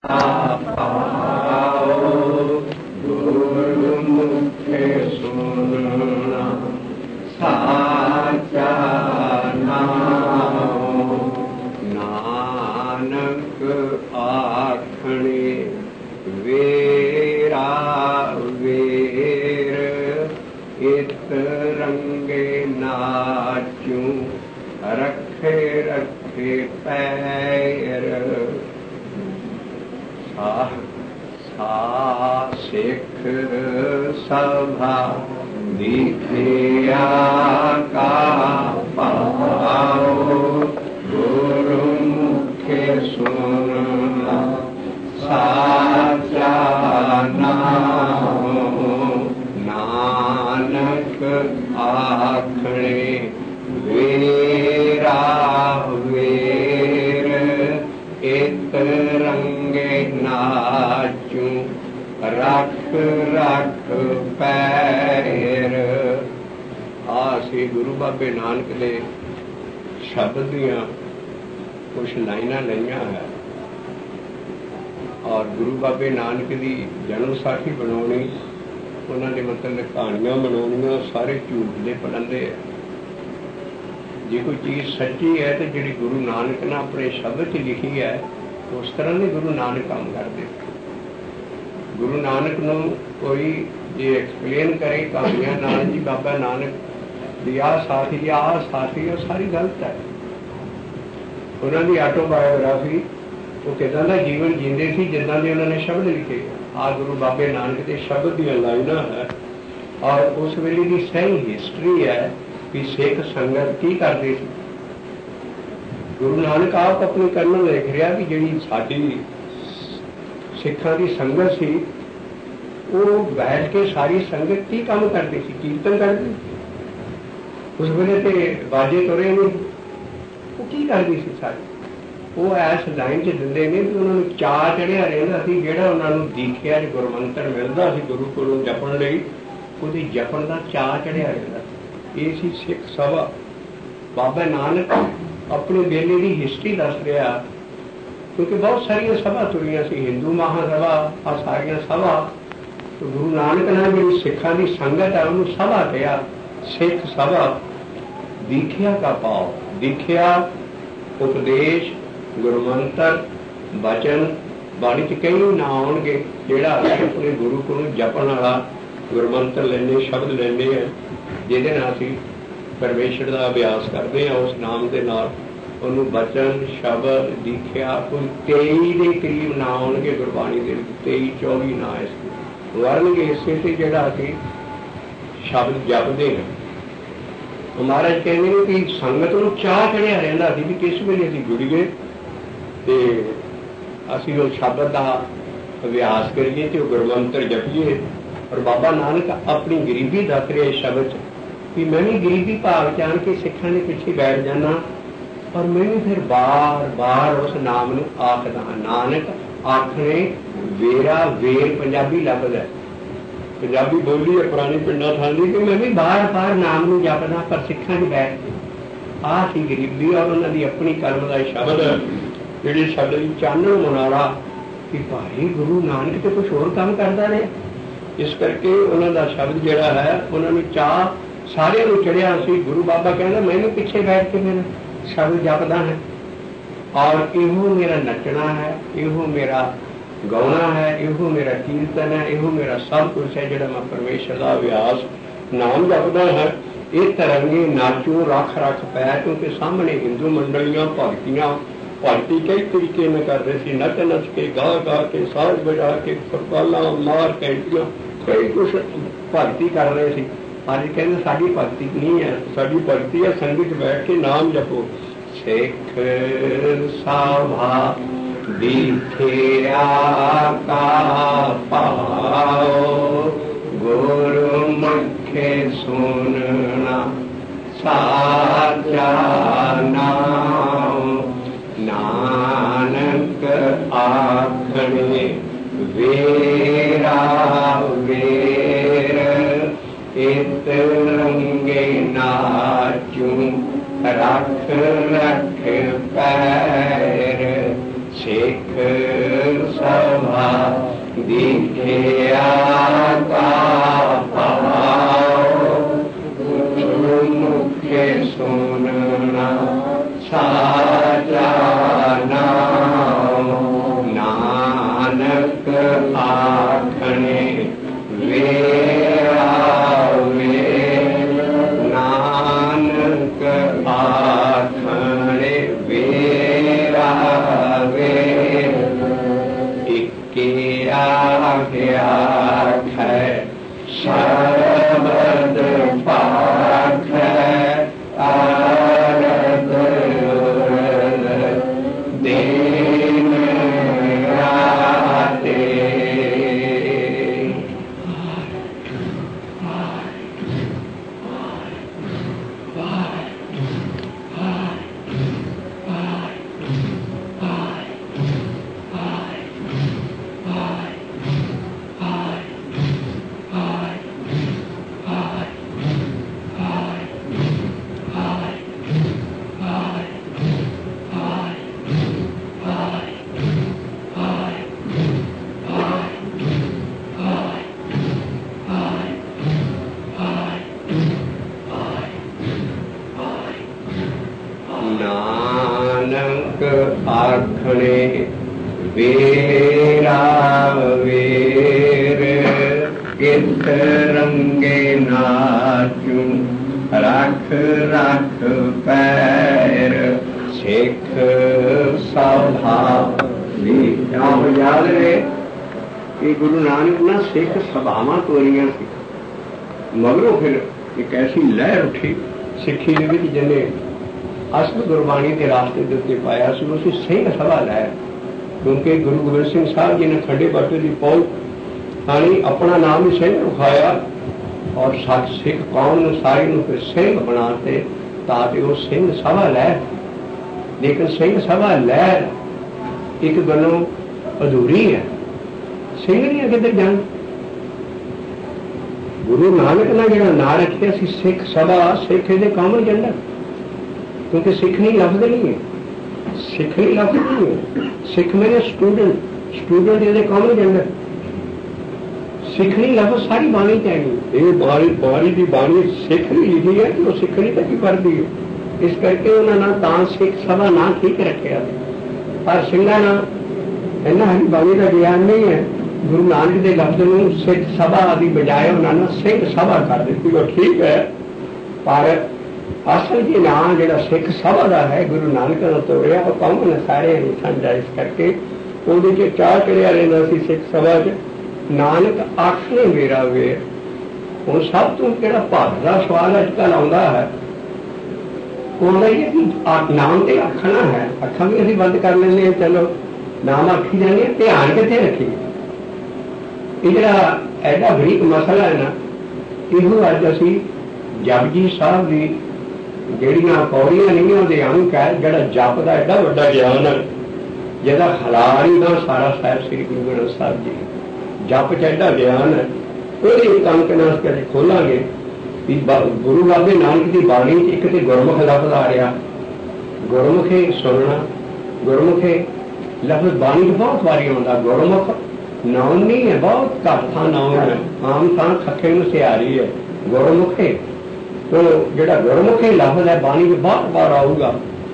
पाओ गुरुमुखे सुनना साचा नाम। नानक आखणे वेरा वेर इत रंगे नाचू रखे रखे पैर। सिख सभा दिखिया का पाओ गुरुमुखे सुनना साचा नाम। नानक आखणे वेरा वेर इत रंगे नाचू रख रख पैर। आसी गुरु बाबे नानक दे शब्द दियां कुछ लाइनां लईआं है और गुरु बाबे नानक दी जन्म साखी बनाउणी, उन्हां दे मतलब कहानियां बनाउणियां सारे झूठ दे पढ़ंदे है। जे कोई चीज़ सच्ची है तो जिहड़ी गुरु नानक ने अपने शब्द च लिखी है उस तरह नहीं गुरु नानक काम करते। गुरु नानक नूं कोई जे एक्सप्लेन करे कहानियां नाल जी बाबा नानक दी आ साथी वो सारी गलत है। उन्होंने ऑटोबायोग्राफी वो किदां दा जीवन जींदे सी जिदां दे उन्होंने शब्द लिखे। आ गुरु बाबे नानक के शब्द दी लाइनां है और उस वेले की सही हिस्टरी है कि सिख संगत की करते सी। गुरु नानक आप अपनी कर्म लिख रहा कि जी साडी सिखां की संगत सी वो बैठ के सारी संगत की काम करती सी, कीर्तन करती। उस वेले तो बाजे तुरे नहीं, वो की करती सी सारी। वो इस लाइन च दिंदे ने कि उन्होंने चाह चढ़िया रहिंदा सी जिहड़ा उन्होंने दीखिया गुरमंत्र मिलता सी गुरु कोलों जपण लई, उहदी जपण दा चाह चढ़िया रहिंदा। ये सी सिख सभा। बाबा नानक अपने बेले की हिस्टरी दस रहा क्योंकि बहुत सारिया सभा तुरिया सी, हिंदू महासभा आ सारिया सभा। तो गुरु नानक ने जी सिखा की संगत है उन्होंने सभा कहा, सिख सभा। दीखिया का पाओ, दीखिया उपदेश गुरमंत्र बचन बाणी च कई ना आउणगे जिहड़ा अपने गुरु को जपण वाला गुरमंत्र लेने शब्द लेने हैं जिहदे नाल असीं परमेश्वर का अभ्यास करते हैं। उस नाम के नाल उन्होंने बचन शब्द दीखिया कोई 23 के करीब ना आउणगे गुरबाणी के 23-24 ना इस वरनगे इसे से जिहड़ा असीं शब्द जपदे हैं। महाराज कहते हैं कि संगत नूं चाह चढ़िया रहिंदा सी कि किस वेले असीं जुड़ीए ते असीं उस शब्द का अभ्यास करिए ते गुरमंत्र जपीए। और बाबा नानक अपनी गरीबी दस रहे शब्द कि मैं भी गरीबी भाव जान के सिखां के पिछे बैठ जाना और मैं भी फिर बार बार उस नाम नूं आखदा। नानक आखणे वेरा वेर पंजाबी लफ्ज़ है, पंजाबी बोली है पुरानी पिंडा थानी कि मैं भी बार बार नाम नूं जपदा पर सिखां च बैठ के। आ सी गरीबी और उन्हां दी अपनी कलम दा शब्द जिहड़ी साडे चानण मुनारा कि भाई गुरु नानक तो कुछ होर काम करदा रहा। इस करके उन्होंने शब्द जोड़ा है उन्होंने चाह सारे चढ़िया सी। गुरु बाबा कहना मैं भी पिछे बैठ के मेरा शब्द जपदा है और इहो मेरा नचना है, इहो मेरा गाना है, इहो मेरा कीर्तन है, इहो मेरा सब कुछ है जोड़ा मैं परमेश्वर का अभ्यास नाम जपदा है। ये तरंगे नाचू रख रख पै क्योंकि सामने हिंदू मंडलियां भगतियां भगती कई तरीके में कर रहे थे, नच नच के गा गा के साज बजा के फुटबाला मार कैंटियां कई कुछ भगती कर रहे थे। अज कहते साड़ी भगती नहीं है, साड़ी भगती है संगत बैठ के नाम जपो। सिख सभा दिखिया का पाओ गुरुमुखे सुनना साचा नाम। नानक आखणे वेरा वेर इत रंगे नाचू रख रख पैर। सिख देखिया का पाओ मुखे सुनना साचा नाम नानक आखने वेरा वेर नानक आखने वेरा वेर इक्के आख है शब्द पाख आरद दिन राते नानक आखने वेरा वेर कित रंगे नाचू रख रख पैर सिख सभा याद रहे कि गुरु नानक ना सिख सभावां तोड़ियां सी मगरों फिर एक ऐसी लहर उठी सिक्खी दे विच जिन्ने असल गुरबाणी के रास्ते के उत्ते पाया सी उस सिंह सभा लहर क्योंकि गुरु गोबिंद सिंह साहब जी ने खंडे बाटे की पौल खानी अपना नाम ही सिंह रखाया और सच सिख कौम ने सारी फिर सिंह बनाते ताकि वो सिंह सभा लहर लेकिन सिंह सभा लहर एक गलों अधूरी है सिंह नहीं किधर जान गुरु नानक ने जो ना रखे सिख सभा सिख ये कॉमन एजेंडा क्योंकि सिखनी लफ्ज नहीं है सिखनी लफ्ज नहीं है सिख मेरे स्टूडेंट ये कॉमन एजेंडा सिखनी लफ्ज सारी बाणी चाहिए बाणी की बाणी सिख नहीं लिखी है तो सिखनी तक ही पढ़ती है इस करके उन्होंने सिख सभा ना ठीक रखे पर सिंघा ना इन्ना हरी बाणी का ज्ञान नहीं है गुरु नानक के लफ्ज में सिख सभा की बजाय उन्होंने सिंह सभा कर दी वो ठीक है पर असल जी नाम जो सिख सभा का है गुरु नानक ने तोड़िया वो कॉमन सारे समझा इस करके वो चाह चढ़िया रहा सिख सभा च नानक आखने मेरा वेर हूँ सब तो कि भारत का सवाल अजकल आता है वो है कि नाम तो आखना है अखा भी अभी बंद कर लें चलो नाम आखी जाने ध्यान कितने रखिए ये जरा एडा बरीक मसला है ना यो अज असी जपजी साहब की जड़िया पौड़ियां नहीं वो अंक है जरा जप का एडा बड़ा ज्ञान है जिहदा हलाल ही ना सारा साहिब श्री गुरु ग्रंथ साहब जी जप च एडा ज्ञान है वो एक अंक न अस खोलांगे गुरु बाबे नानक की बाणी एक तो गुरमुख लफ्ज आ रहा गुरमुखे सुनना गुरमुखे लफ्ज बाणी बहुत बारी आता गुरमुख नाउन नहीं है बहुत घट था नाउन है आम थां खखे में सियारी है गुरमुखे तो जोड़ा गुरमुखे लफ्ज है बाणी में बहुत बार आऊगा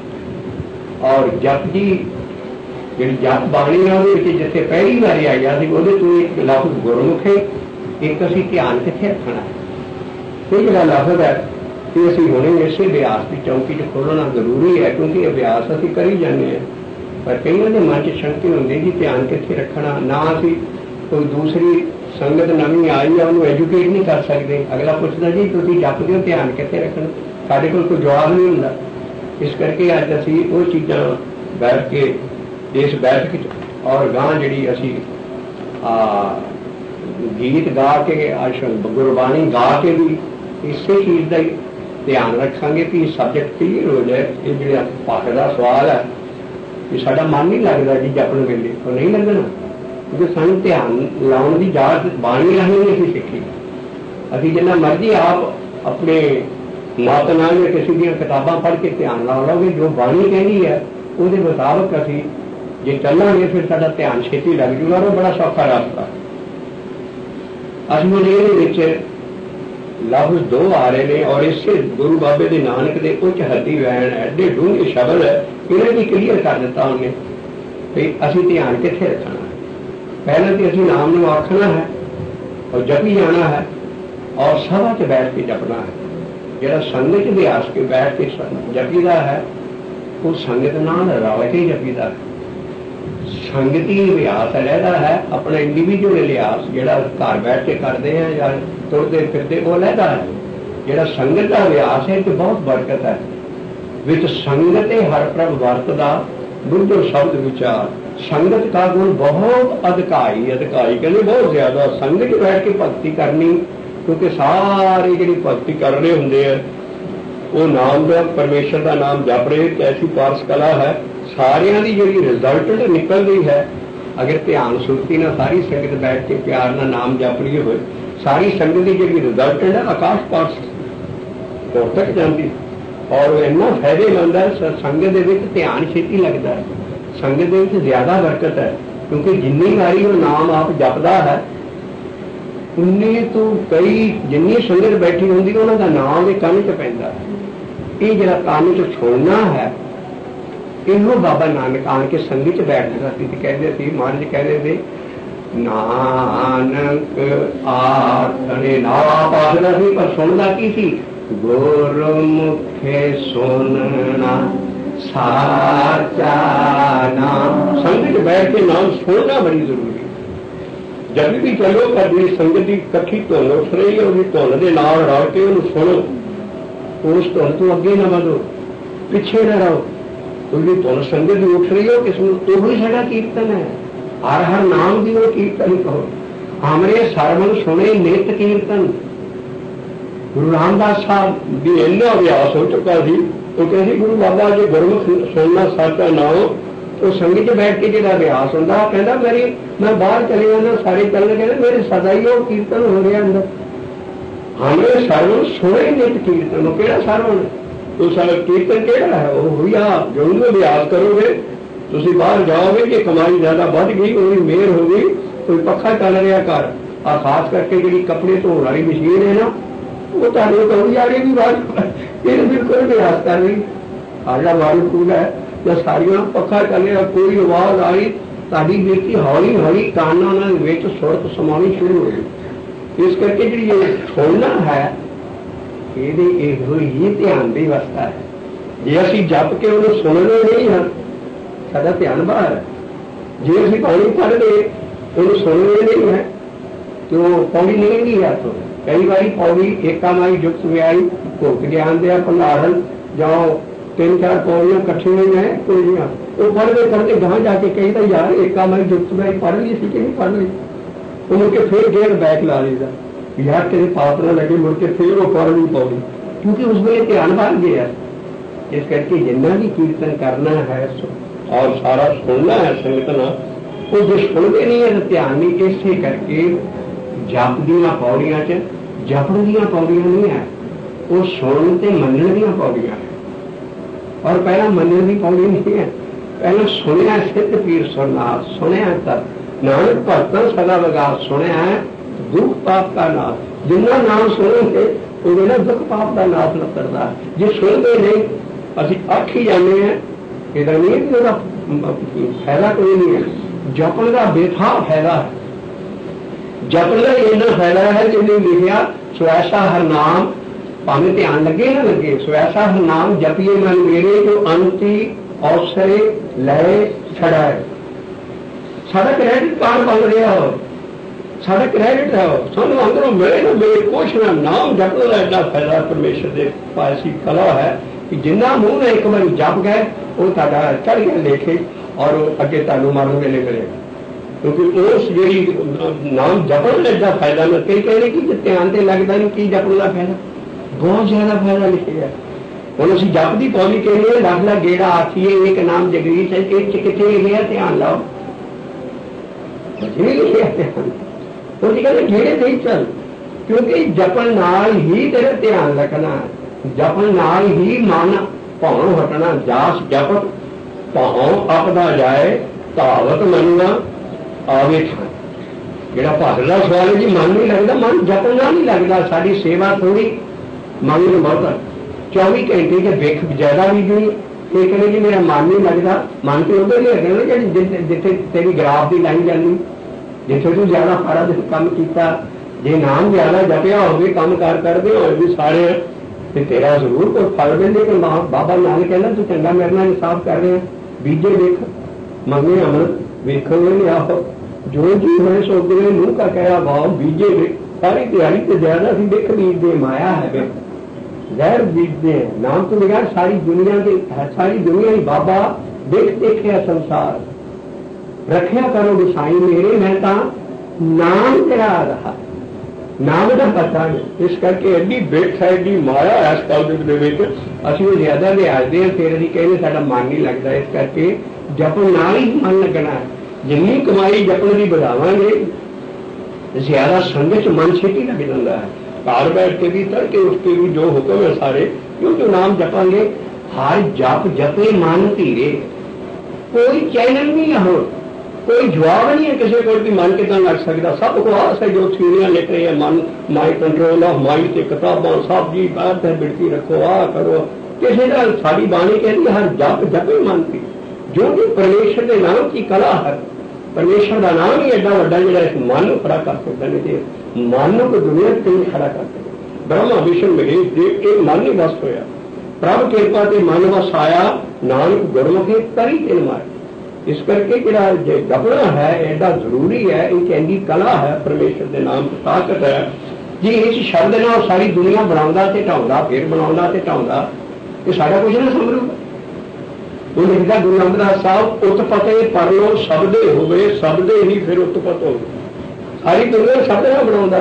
और जप जी जी जप बाणी है जिथे पहली बारी आई वो एक लफ्ज गुरमुखे एक असी ध्यान कितने रखना है ये जो लफ्ज है कि असी हुणे इसे अभ्यास की चौकी च खोलना जरूरी है क्योंकि अभ्यास असी करी जाने पर कईयों के मन च शंकी होंगी कि ध्यान कितने रखना ना असी कोई दूसरी संगत नवी आई है उन्होंने एजुकेट नहीं कर सकते अगला पूछता जी तुम जपते हो ध्यान कितने रखना साढ़े कोई जवाब नहीं होंगे इस करके अज असी वो चीज़ा बैठ के इस बैठक और गां जी असी गीत गा के गुरबाणी गा के भी इसे चीज़ का ध्यान रखांगे कि सब्जेक्ट क्लीयर हो जाए ये जो पक् का सवाल है कि साडा मन नहीं लगता जी जपन वेले तो नहीं लगना क्योंकि सानू ध्यान लाने की जात बाणी राही नहीं असीं सीखी अभी जिन्ना मर्जी आप अपने मातनाल या किसी दी किताबां पढ़ के ध्यान ला लोगे जो बाणी कहती है वो मुताबिक असीं जे चलांगे फिर साडा ध्यान छेती लग जूगा और बड़ा सौखा रास्ता। असीं ये लफ्ज दो आ रहे हैं और इसे गुरु बाबे दे नानक दे उच्च हद्दी वैन एडे डूंघे शब्द है, इन्हें भी क्लीयर कर दिता उन्हें भी असीं ध्यान कित्थे रखना है। पहले तो असीं नाम नूं आखना है और जपी जाना है और सभा च बैठ के जपना है। जिहड़ा संगत च लिहाज के बैठ के जपीदा है वो संगत नाल रल के जपीदा है। संगती अभ्यास रहता है, अपना इंडिविजुअल लिहाज जिहड़ा घर बैठ के करते हैं या तुरते फिरते वो लहदा है। जिहड़ा संगत का अभ्यास है तो बहुत बरकत है। विच संगत हर प्रभ वरतदा बुद्ध शब्द विचार। संगत का गुण बहुत अधिकाई कहते बहुत ज्यादा। संगत बैठ के भगती करनी, क्योंकि सारे जी भगती कर रहे होंगे है वो नाम का परमेश्वर का नाम जप रहे, ऐसी पारस कला है। सारिया की जी रिजल्ट निकल रही है अगर ध्यान सुरती ना सारी संगत बैठ के प्यार ना नाम जप रही हो, सारी संगत की जी रिजल्ट है आकाश पास हो तक जाती और इन्ना फायदेमंद है। संगत के ध्यान छेती लगता है, संगत के ज्यादा बरकत है, क्योंकि जिन्नी बारी वो नाम आप जपदा है उन्नी तो कई जिन्नी संगत बैठी होंगी उन्होंने नाम के कंन च पैंदा है। ये जरा कंन च छोड़ना है, इन्हों बाबा नानक आन के संगत च बैठता सी कहते थे, महाराज कहते थे नानक आखने नाप आखना सी पर सुनता की सी गुरमुखे सुनना साचा नाम। संगत बैठ के नाम सुनना बड़ी जरूरी। जब भी चलो पर जी संगत की कट्ठी धुन उठ रही है उस धुन के नाल रल के उन्हें सुनो, उस धुन तो अगे ना बढ़ो, पिछे ना रहो। उसकी धुन संगत की उठ रही हो किसम तो ही साडा कीर्तन है। हर हर नाम की वो कीर्तन कहो। हमरे सरवण सुने नित कीर्तन। गुरु रामदास साहब भी इन्ना अभ्यास हो चुका थी तो कहते गुरु बाबा जो गुरमुख सुनना साचा ना हो तो संगत च बैठ के जो अभ्यास होंगे कहता मेरी मैं बाहर चले जाना सारे चलने कहते मेरे सदा ही वो कीर्तन हो रहा अंदर। हमें सरवण सुने नित कीर्तन केड़ा सरवण तो सारा कीर्तन केड़ा है वो हुई आप जो अभ्यास करोगे तुम बाहर जाओगे कि कमाई ज्यादा बढ़ गई वही मेहर हो गई कोई पखा चल रहा घर आ खास करके जी कपड़े धोने वाली मशीन है ना वो तुम कहोगी यार भी बात ये बिल्कुल अभ्यास कर रही आजा वायु कूल है या सारिया पखा चल रहा कोई आवाज आई ताड़ी बेटी हौली हौली काना सुरत समानी शुरू हो गई। इस करके जी सुनना है ये ध्यान की अवस्था है। जे असी जप के उन्हें सुनने नहीं हैं साडा ध्यान बाहर है। जे असी पौड़ी पढ़ते उन्हें सुनने नहीं है तो पौड़ी निकल गई है। तो कई बार पौड़ी एका माई जुगत व्याई भुगत ज्ञान दिया भंडारण जाओ 3-4 पौड़ियां कट्ठी हुई हैं कोई वो पढ़ते पढ़ते गांव जाके कहता यार एका माई जुगत व्याई पढ़ ली सी कि नहीं पढ़ ली तो मुड़के फिर गेर बैक ला लीदा यार तेरे पाप ना लगे मुड़के फिर वो पढ़ ली पौड़ी क्योंकि उस वे ध्यान बढ़ गया। इस करके जिन्ना भी कीर्तन करना है और सारा सुनना है संगतना वो जो सुनते नहीं है तो ध्यान नहीं। इसे करके जप दियां पौड़ियां च जपण दियां पौड़ियां नहीं है वो सुन ते मनण दियां पौड़ियां है। और पहला मनण की पौड़ी नहीं है पहला सुनिया सिद्ध पीर सुनना सुनिया तब नानक भगत सदा लगा सुनिया दुख पाप का नाश। जिन्ना नाम सुनेंगे वो ना दुख पाप का नाश न करता। जो सुनते नहीं असी अख ही जाने हैं इधर नहीं है कि फायदा कोई नहीं है। जपन का बेथा फायदा है। जपन का इन्ना फायदा है जिन्हें लिखा स्वैसा हर नाम भावें ध्यान लगे ना लगे स्वैसा हर नाम जपिए मन मेरे जो अंति अवसरे लय छड़ाए। साडा क्रेडिट कार्ड बन रहा हो साडा क्रेडिट है सानू अंदरों मिले ना मिले कुछ ना नाम जपने का एडा फायदा परमेश्वर के पास कला है कि जिन्ना मुंह ने एक बार जप गए वो चढ़ गया लेखे और अगे तुम मरण वेले मिलेगा। क्योंकि उस जी नाम जपन का एडा फायदा मैं कई कहने की ध्यान से लगता नहीं की जपन का फायदा बहुत ज्यादा फायदा लिखे है। हम असी जप की पौड़ी कहने लख ला गेड़ा आखिए एक नाम जगदीश है कितने लिखे है ध्यान लाओ नहीं लिखे ध्यान वो कहते गेड़े नहीं चल क्योंकि जपन नाल ही तेरे ध्यान रखना जपन नाल ही मन भौं हटना जास जप भौं अपदा जाए धावत मनुआ आवे थान। ਜਿਹੜਾ ਭਾਰਤ ਦਾ ਸਵਾਲ ਹੈ ਜੀ, ਮਨ ਨਹੀਂ ਲੱਗਦਾ, ਮਨ ਜਪਣ ਨਾਲ ਨਹੀਂ ਲੱਗਦਾ। ਸਾਡੀ ਸੇਵਾ ਥੋੜੀ ਮੰਗ ਬਹੁਤ 24 ਘੰਟੇ ਚ ਵੇਖ ਜ਼ਿਆਦਾ ਵੀ ਨਹੀਂ। ਇਹ ਕਹਿੰਦੇ ਜੀ ਮੇਰਾ ਮਨ ਨਹੀਂ ਲੱਗਦਾ, ਮਨ ਤੇ ਉਧਰ ਨਹੀਂ ਲੱਗਣਾ ਜਿਹੜੀ ਜਿੱਥੇ ਤੇਰੀ ਗਰਾਫ ਦੀ ਲਾਈਨ ਜਾਂਦੀ, ਜਿੱਥੇ ਤੂੰ ਜ਼ਿਆਦਾ ਸਾਰਾ ਦਿਨ ਕੰਮ ਕੀਤਾ, ਜੇ ਨਾਮ ਜ਼ਿਆਦਾ ਜਪਿਆ ਹੋਵੇ, ਕੰਮ ਕਾਰ ਕਰਦੇ ਹੋਏ ਵੀ ਸਾਰੇ, ਤੇ ਤੇਰਾ ਜ਼ਰੂਰ ਕੋਈ ਫਲ ਦਿੰਦੇ ਕਿ ਬਾਬਾ ਨਾਨਕ ਕਹਿੰਦਾ ਤੂੰ ਚੰਗਾ ਮੇਰੇ ਨਾਲ ਇਨਸਾਫ ਕਰ ਰਿਹਾ। ਬੀਜੇ ਵੇਖ ਮੰਗੇ ਅਮਰ ਵੇਖਣ ਨਹੀਂ ਆਹੋ ਜੋ ਜੀ ਹੋਏ ਸੋਗਰੇ ਨੂੰ ਕਾ ਕਹਿਆ ਭਾਵ ਬੀਜੇ ਵੇ। ਸਾਰੀ ਦਿਹਾੜੀ ਤੇ ਜ਼ਿਆਦਾ ਅਸੀਂ ਦੇਖ ਬੀਜਦੇ, ਮਾਇਆ ਹੈ ਜ਼ਹਿਰ ਬੀਜਦੇ ਨਾਮ ਤੋਂ ਬਗੈਰ ਸਾਰੀ ਦੁਨੀਆ ਦੇ, ਸਾਰੀ ਦੁਨੀਆ ਹੀ ਬਾਬਾ ਦੇਖ ਦੇਖਿਆ ਸੰਸਾਰ ਰੱਖਿਆ ਕਰੋ ਗੁਸਾਈ ਮੇਰੇ, ਮੈਂ ਤਾਂ ਨਾਮ ਤੇਰਾ ਰਹਾ, ਨਾਮ ਦਾ ਪਤਾ ਨਹੀਂ। ਇਸ ਕਰਕੇ ਐਡੀ ਬੇਠ ਹੈ, ਐਡੀ ਮਾਇਆ ਇਸ ਕਲਯੁਗ ਦੇ ਵਿੱਚ ਅਸੀਂ ਉਹ ਜ਼ਿਆਦਾ ਲਿਆਜਦੇ ਹਾਂ। ਫਿਰ ਅਸੀਂ ਕਹਿੰਦੇ ਸਾਡਾ ਮਨ ਨਹੀਂ ਲੱਗਦਾ। ਇਸ ਕਰਕੇ ਜਪਣ ਨਾਲ ਹੀ ਮਨ ਲੱਗਣਾ ਹੈ। ਜਿੰਨੀ ਕਮਾਈ ਜਪਣ ਦੀ ਵਧਾਵਾਂਗੇ, ਜ਼ਿਆਦਾ ਸੰਗਤ ਚ ਮਨ ਛੇਤੀ ਲੱਗ ਜਾਂਦਾ ਹੈ। ਘਰ ਬੈਠ ਕੇ ਵੀ ਤੜਕੇ ਉੱਠ ਕੇ ਵੀ ਜੋ ਹੁਕਮ ਹੈ ਸਾਰੇ, ਕਿਉਂਕਿ ਨਾਮ ਜਪਾਂਗੇ। ਹਰ ਜਪ ਜਪੇ ਮਨ ਧੀਰੇ, ਕੋਈ ਚੈਨਲ ਨਹੀਂ ਹੈ, ਕੋਈ ਜਵਾਬ ਨਹੀਂ ਹੈ ਕਿਸੇ ਕੋਲ ਵੀ ਮਨ ਕਿੱਦਾਂ ਲੱਗ ਸਕਦਾ। ਸਭ ਕੋ ਆਸ ਹੈ ਜੋ ਥੀਰੀਆਂ ਲਿਖ ਰਹੇ ਹੈ, ਮਨ ਮਾਈ ਕੰਟਰੋਲ ਆਫ ਮਾਈਂਡ ਤੇ ਕਿਤਾਬਾਂ ਸਭ ਜੀ ਬਾਤ ਹੈ, ਬਿੜਤੀ ਰੱਖੋ ਆ ਕਰੋ। ਕਿਸੇ ਦਾ ਸਾਡੀ ਬਾਣੀ ਕਹਿੰਦੀ ਹਰ ਜਪ ਜਪੇ ਮਨ ਧੀਰੇ, ਜੋ ਕਿ ਪਰਮੇਸ਼ਰ ਦੇ ਨਾਮ ਕੀ ਕਲਾ ਹੈ। ਪਰਮੇਸ਼ਰ ਦਾ ਨਾਮ ਹੀ ਐਡਾ ਵੱਡਾ ਜਿਹੜਾ ਇਸ ਮਨ ਨੂੰ ਖੜਾ ਕਰ ਸਕਦਾ। ਨਹੀਂ ਤੇ ਮਨ ਨੂੰ ਕੋਈ ਦੁਨੀਆ ਤੇ ਨਹੀਂ ਖੜਾ ਕਰ ਸਕਦਾ। ਬ੍ਰਹਮਾ ਵਿਸ਼ਨੂੰ ਮਹੇਸ਼ ਦੇ ਇਹ ਮਨ ਹੀ ਵਸ ਹੋਇਆ, ਪ੍ਰਭ ਕਿਰਪਾ ਤੇ ਮਨ ਵਸ ਆਇਆ, ਨਾਨਕ ਗੁਰਮੁਖੀ ਕਰੀ ਤਿਨ ਮਾਰ। ਇਸ ਕਰਕੇ ਜਿਹੜਾ ਜੇ ਜਪਣਾ ਹੈ ਐਡਾ ਜ਼ਰੂਰੀ ਹੈ। ਇਹ ਚੰਗੀ ਕਲਾ ਹੈ, ਪਰਮੇਸ਼ਰ ਦੇ ਨਾਮ ਦੀ ਤਾਕਤ ਹੈ। ਜੇ ਇਸ ਸ਼ਬਦ ਨਾਲ ਸਾਰੀ ਦੁਨੀਆ ਬਣਾਉਂਦਾ ਤੇ ਢਾਉਂਦਾ, ਫਿਰ ਬਣਾਉਂਦਾ ਤੇ ਢਾਉਂਦਾ, ਇਹ ਸਾਡਾ ਕੁਝ ਨਾ ਸਮਝੂਗਾ। ਉਹ ਲਿਖਦਾ ਗੁਰੂ ਰਾਮਦਾਸ ਸਾਹਿਬ, ਉਤਪਤੇ ਪਰਲੋ ਸ਼ਬਦੇ ਹੋਵੇ, ਸ਼ਬਦੇ ਹੀ ਫਿਰ ਉਤਪਤ ਹੋਵੇ। ਸਾਰੀ ਦੁਨੀਆ ਸ਼ਬਦ ਨਾਲ ਬਣਾਉਂਦਾ,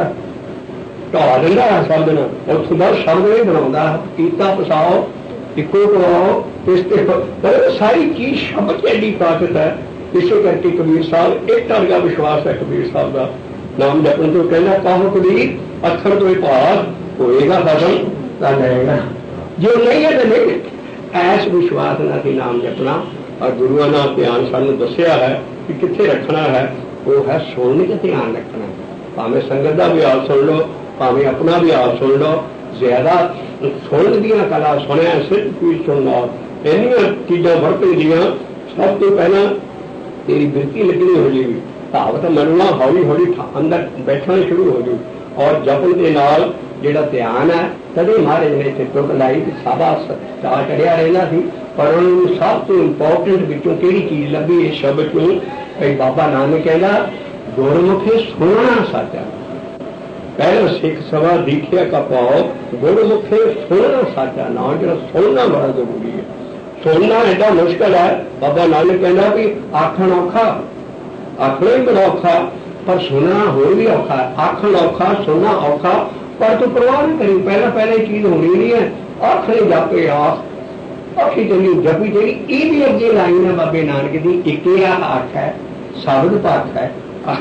ਢਾ ਦਿੰਦਾ ਹੈ ਸ਼ਬਦ ਨਾਲ, ਉੱਥੋਂ ਦਾ ਸ਼ਬਦ ਨਹੀਂ ਬਣਾਉਂਦਾ। ਕੀਤਾ ਪਸਾਓ ਇੱਕੋ ਕਵਾਓ, ਇਸ ਤੇ ਸਾਰੀ ਚੀਜ਼ ਸ਼ਬਦ ਚ ਐਡੀ ਤਾਕਤ ਹੈ। ਇਸੇ ਕਰਕੇ ਕਬੀਰ ਸਾਹਿਬ ਇੱਕ ਤਰ੍ਹਾਂ ਵਿਸ਼ਵਾਸ ਹੈ ਕਬੀਰ ਸਾਹਿਬ ਦਾ ਨਾਮ ਜਪਣ ਤੋਂ ਕਹਿੰਦਾ, ਕਾਹੋ ਕਬੀਰ ਅੱਖਰ ਤੋਂ ਭਾਗ ਹੋਏਗਾ ਖਤਮ ਤਾਂ ਲਏਗਾ, ਜੋ ਨਹੀਂ ਹੈ ਤਾਂ ਨਹੀਂ। ਐਸ ਵਿਸ਼ਵਾਸ ਨਾਲ ਹੀ ਨਾਮ ਜਪਣਾ। ਔਰ ਗੁਰੂਆਂ ਨਾਲ ਧਿਆਨ ਸਾਨੂੰ ਦੱਸਿਆ ਹੈ ਕਿ ਕਿੱਥੇ ਰੱਖਣਾ ਹੈ, ਉਹ ਹੈ ਸੁਣਨ ਤੇ ਧਿਆਨ ਰੱਖਣਾ। ਭਾਵੇਂ ਸੰਗਤ ਦਾ ਵੀ ਹਾਲ ਸੁਣ ਲਓ, ਭਾਵੇਂ ਆਪਣਾ ਵੀ ਹਾਲ ਸੁਣ ਲਓ। ਜ਼ਿਆਦਾ ਸੁਣਨ ਦੀਆਂ ਕਲਾ, ਸੁਣਿਆ ਸਿਰਫ ਕੀ ਸੁਣਨਾ, ਇੰਨੀਆਂ ਚੀਜ਼ਾਂ ਵਰਤਦੀਆਂ। ਸਭ ਤੋਂ ਪਹਿਲਾਂ ਤੇਰੀ ਬਿਰਤੀ ਲੱਗਣੀ ਹੋ ਜਾਏਗੀ, ਭਾਵ ਤਾਂ ਮਨਣਾ ਹੌਲੀ ਹੌਲੀ ਅੰਦਰ ਬੈਠਣਾ ਸ਼ੁਰੂ ਹੋ ਜਾਊ। ਔਰ ਜਪਣ ਦੇ ਨਾਲ ਜਿਹੜਾ ਧਿਆਨ ਹੈ, ਕਦੇ ਮਹਾਰਾਜ ਨੇ ਇੱਥੇ ਟੁਕ ਲਾਈ ਤੇ ਸਾਦਾ ਚਾਹ ਚੜਿਆ ਰਹਿੰਦਾ ਸੀ। ਪਰ ਉਹਨੂੰ ਸਭ ਤੋਂ ਇੰਪੋਰਟੈਂਟ ਵਿੱਚੋਂ ਕਿਹੜੀ ਚੀਜ਼ ਲੱਭੀ ਇਸ ਸ਼ਬਦ ਨੂੰ? ਭਈ ਬਾਬਾ ਨਾਨਕ ਕਹਿੰਦਾ ਗੁਰਮੁਖੇ ਸੁਣਨਾ ਸਾਚਾ। ਪਹਿਲਾਂ ਸਿੱਖ ਸਭਾ ਦੀਖਿਆ ਕਾ ਪਾਓ, ਗੁਰਮੁਖੇ ਸੁਣਨਾ ਸਾਚਾ ਨਾਮ। ਜਿਹੜਾ ਸੁਣਨਾ ਬੜਾ ਜ਼ਰੂਰੀ ਹੈ। ਸੁਣਨਾ ਐਡਾ ਮੁਸ਼ਕਲ ਹੈ। ਬਾਬਾ ਨਾਨਕ ਕਹਿੰਦਾ ਵੀ ਆਖਣ ਔਖਾ, ਆਖਣਾ ਹੀ ਬੜਾ ਔਖਾ, ਪਰ ਸੁਣਨਾ ਹੋਰ ਵੀ ਔਖਾ। ਆਖਣ ਔਖਾ, ਸੁਣਨਾ ਔਖਾ, ਪਰ ਤੂੰ ਪਰਵਾਹ ਨਹੀਂ ਕਰੀ। ਪਹਿਲਾਂ ਇਹ ਚੀਜ਼ ਹੋਣੀ ਨਹੀਂ ਹੈ। ਆਖਣੇ ਜਾਪੇ ਆਖ ਆਖੀ ਚੱਲੀ ਜਪੀ ਜਿਹੜੀ, ਇਹ ਵੀ ਅੱਗੇ ਲਾਈਨ ਹੈ ਬਾਬੇ ਨਾਨਕ ਦੀ। ਇੱਕੇ ਆਖ ਹੈ, ਸ਼ਬਦ ਪਾਠ ਹੈ।